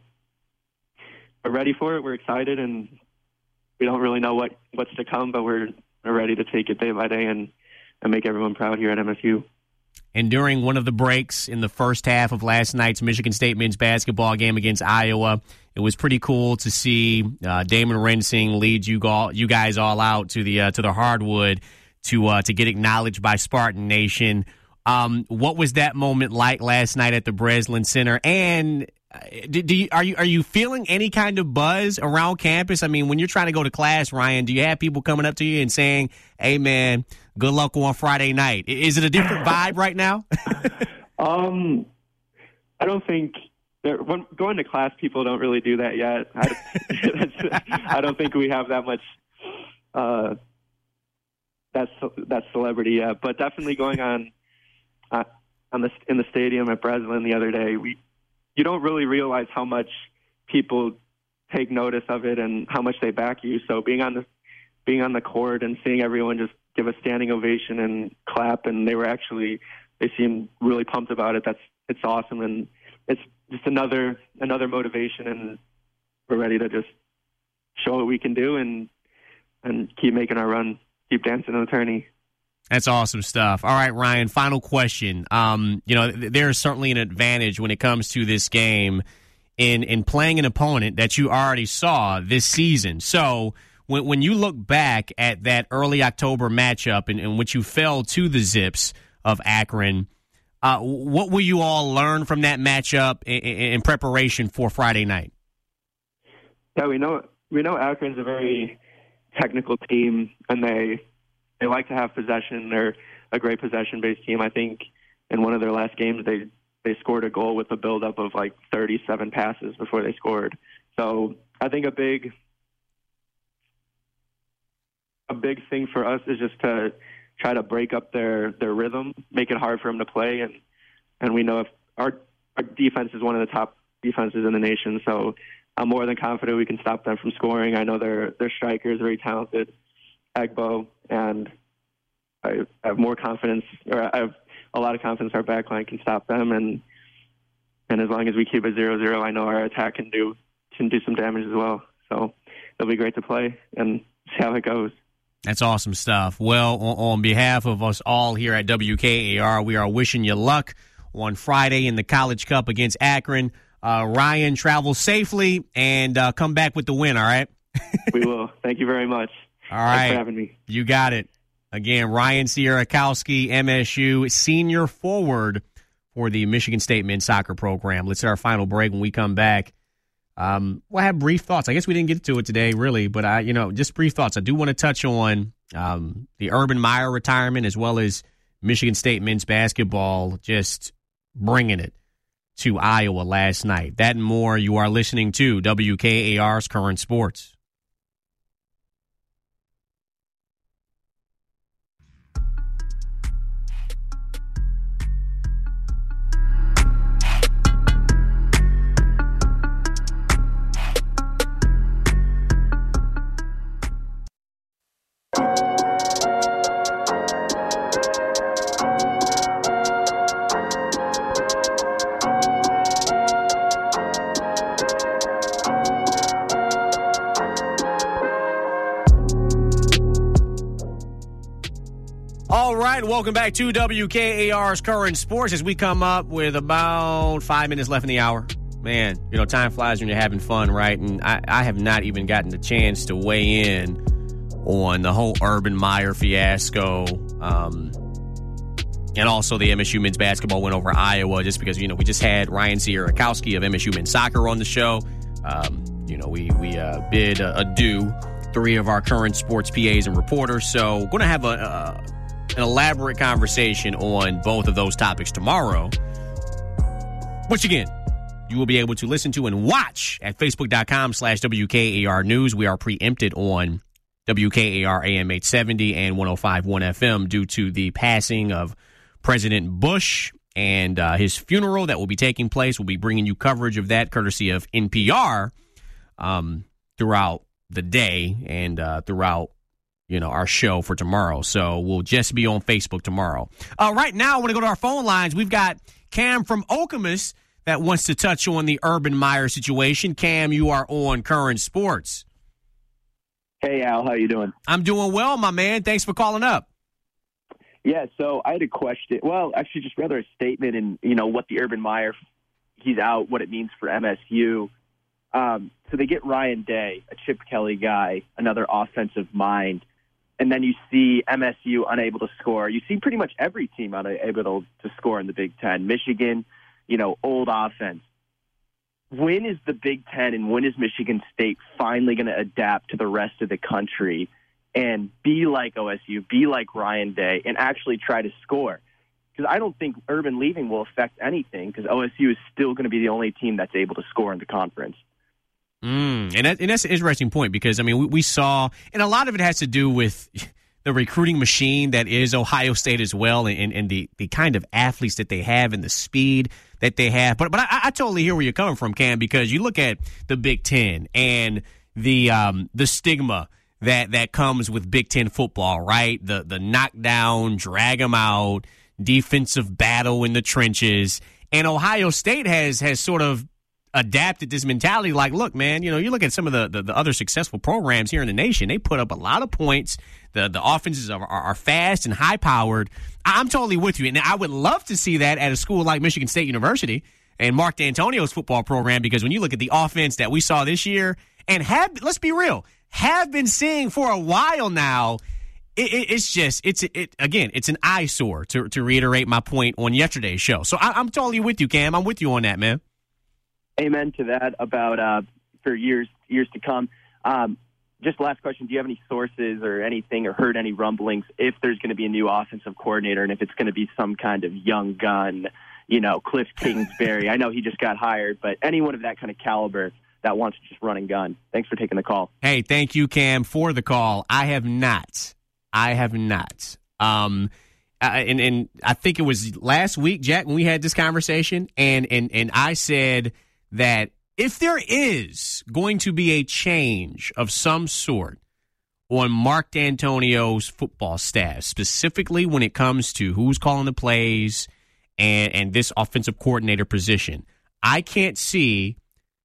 we're ready for it. We're excited, and we don't really know what, what's to come, but we're, we're ready to take it day by day and, and make everyone proud here at M S U. And during one of the breaks in the first half of last night's Michigan State men's basketball game against Iowa, it was pretty cool to see uh, Damon Rensing lead you, go, you guys all out to the uh, to the hardwood to uh, to get acknowledged by Spartan Nation. Um, what was that moment like last night at the Breslin Center? And do, do you, are you are you feeling any kind of buzz around campus? I mean, when you're trying to go to class, Ryan, do you have people coming up to you and saying, "Hey, man, good luck on Friday night"? Is it a different vibe right now? um, I don't think when going to class, people don't really do that yet. I, I don't think we have that much uh, that that celebrity yet, but definitely going on. Uh, on the in the stadium at Breslin the other day, we you don't really realize how much people take notice of it and how much they back you. So being on the being on the court and seeing everyone just give a standing ovation and clap, and they were actually they seemed really pumped about it. That's it's awesome, and it's just another another motivation, and we're ready to just show what we can do and and keep making our run, keep dancing in the tourney. That's awesome stuff. All right, Ryan, final question. Um, you know, th- there is certainly an advantage when it comes to this game in in playing an opponent that you already saw this season. So when when you look back at that early October matchup in, in which you fell to the Zips of Akron, uh, what will you all learn from that matchup in, in, in preparation for Friday night? Yeah, we know we know Akron's a very technical team, and they They like to have possession. They're a great possession-based team. I think in one of their last games, they they scored a goal with a buildup of like thirty-seven passes before they scored. So I think a big a big thing for us is just to try to break up their, their rhythm, make it hard for them to play. And, and we know if our, our defense is one of the top defenses in the nation. So I'm more than confident we can stop them from scoring. I know their their striker is very talented, Agbo, and I have more confidence, or I have a lot of confidence our backline can stop them. And and as long as we keep it zero zero, I know our attack can do can do some damage as well. So it'll be great to play and see how it goes. That's awesome stuff. Well, on, on behalf of us all here at W K A R, we are wishing you luck on Friday in the College Cup against Akron. Uh, Ryan, travel safely and uh, come back with the win, all right? We will. Thank you very much. All right. Thanks for having me. You got it. Again, Ryan Sierakowski, M S U senior forward for the Michigan State men's soccer program. Let's hit our final break. When we come back, Um, we'll have brief thoughts. I guess we didn't get to it today, really, but I, you know, just brief thoughts. I do want to touch on um, the Urban Meyer retirement as well as Michigan State men's basketball just bringing it to Iowa last night. That and more. You are listening to W K A R's Current Sports. All right, welcome back to W K A R's Current Sports as we come up with about five minutes left in the hour. Man, you know, time flies when you're having fun, right? And I, I have not even gotten the chance to weigh in on the whole Urban Meyer fiasco um, and also the M S U men's basketball win over Iowa just because, you know, we just had Ryan Sierakowski of M S U men's soccer on the show. Um, you know, we, we uh, bid uh, adieu three of our current sports P As and reporters. So we're going to have a... a an elaborate conversation on both of those topics tomorrow, which again, you will be able to listen to and watch at facebook.com slash WKAR News. We are preempted on W K A R A M eight seventy and one oh five point one F M due to the passing of President Bush and uh, his funeral that will be taking place. We'll be bringing you coverage of that courtesy of N P R um, throughout the day and uh, throughout you know, our show for tomorrow. So we'll just be on Facebook tomorrow. Uh, right now, I want to go to our phone lines. We've got Cam from Okemos that wants to touch on the Urban Meyer situation. Cam, you are on Current Sports. Hey, Al. How you doing? I'm doing well, my man. Thanks for calling up. Yeah, so I had a question. Well, actually, just rather a statement and, you know, what the Urban Meyer, he's out, what it means for M S U. Um, so they get Ryan Day, a Chip Kelly guy, another offensive mind. And then you see M S U unable to score. You see pretty much every team unable to score in the Big Ten. Michigan, you know, old offense. When is the Big Ten and when is Michigan State finally going to adapt to the rest of the country and be like O S U, be like Ryan Day, and actually try to score? Because I don't think Urban leaving will affect anything because O S U is still going to be the only team that's able to score in the conference. Mm, and, that, and that's an interesting point because, I mean, we, we saw, and a lot of it has to do with the recruiting machine that is Ohio State as well and, and the, the kind of athletes that they have and the speed that they have. But but I, I totally hear where you're coming from, Cam, because you look at the Big Ten and the um, the stigma that, that comes with Big Ten football, right? The, the knockdown, drag them out, defensive battle in the trenches. And Ohio State has has sort of adapted this mentality like, look, man, you know, you look at some of the, the, the other successful programs here in the nation, they put up a lot of points. The the offenses are, are, are fast and high-powered. I'm totally with you. And I would love to see that at a school like Michigan State University and Mark D'Antonio's football program because when you look at the offense that we saw this year and have, let's be real, have been seeing for a while now, it, it, it's just, it's it again, it's an eyesore to, to reiterate my point on yesterday's show. So I, I'm totally with you, Cam. I'm with you on that, man. Amen to that about uh, for years years to come. Um, just last question, do you have any sources or anything or heard any rumblings if there's going to be a new offensive coordinator and if it's going to be some kind of young gun, you know, Cliff Kingsbury? I know he just got hired, but anyone of that kind of caliber that wants to just run and gun. Thanks for taking the call. Hey, thank you, Cam, for the call. I have not. I have not. Um, uh, and, and I think it was last week, Jack, when we had this conversation, and and and I said that if there is going to be a change of some sort on Mark D'Antonio's football staff, specifically when it comes to who's calling the plays and, and this offensive coordinator position, I can't see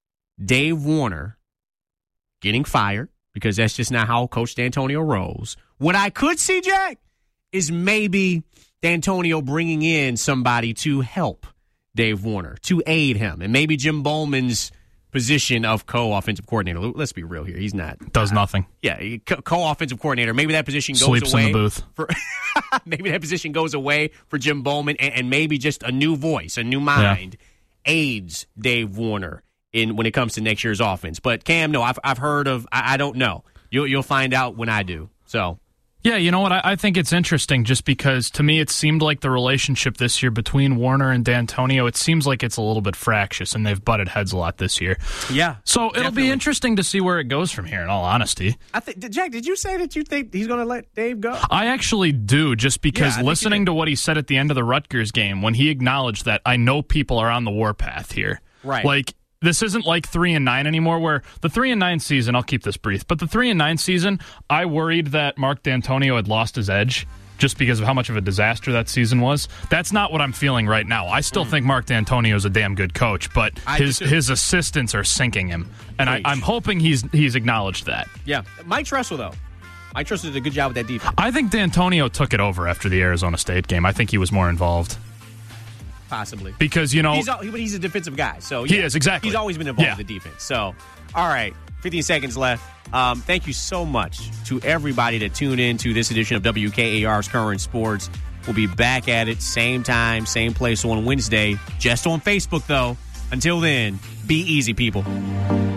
Dave Warner getting fired because that's just not how Coach D'Antonio rolls. What I could see, Jack, is maybe D'Antonio bringing in somebody to help Dave Warner, to aid him, and maybe Jim Bowman's position of co-offensive coordinator. Let's be real here. He's not. Does uh, nothing. Yeah, co-offensive coordinator. Maybe that position goes Sleeps away. in the booth. For, maybe that position goes away for Jim Bowman, and, and maybe just a new voice, a new mind, yeah. aids Dave Warner in when it comes to next year's offense. But Cam, no, I've I've heard of. I, I don't know. You'll you'll find out when I do. So. Yeah, you know what? I, I think it's interesting just because to me it seemed like the relationship this year between Warner and D'Antonio, it seems like it's a little bit fractious, and they've butted heads a lot this year. Yeah. So it'll definitely. be interesting to see where it goes from here, in all honesty. I think, Jack, did you say that you think he's going to let Dave go? I actually do, just because Yeah, listening to what he said at the end of the Rutgers game, when he acknowledged that I know people are on the warpath here. Right. Like, this isn't like three and nine anymore, where the three and nine season, I'll keep this brief, but the three and nine season, I worried that Mark D'Antonio had lost his edge just because of how much of a disaster that season was. That's not what I'm feeling right now. I still mm. think Mark D'Antonio is a damn good coach, but I his his assistants are sinking him, and I, I'm hoping he's he's acknowledged that. Yeah. Mike Tressel, though. Mike Tressel did a good job with that defense. I think D'Antonio took it over after the Arizona State game. I think he was more involved. Possibly. Because, you know... He's, all, he's a defensive guy. So He yeah, is, exactly. He's always been involved Yeah. in the defense. So, all right, fifteen seconds left. Um, thank you so much to everybody that tuned in to this edition of W K A R's Current Sports. We'll be back at it, same time, same place on Wednesday, just on Facebook, though. Until then, be easy, people.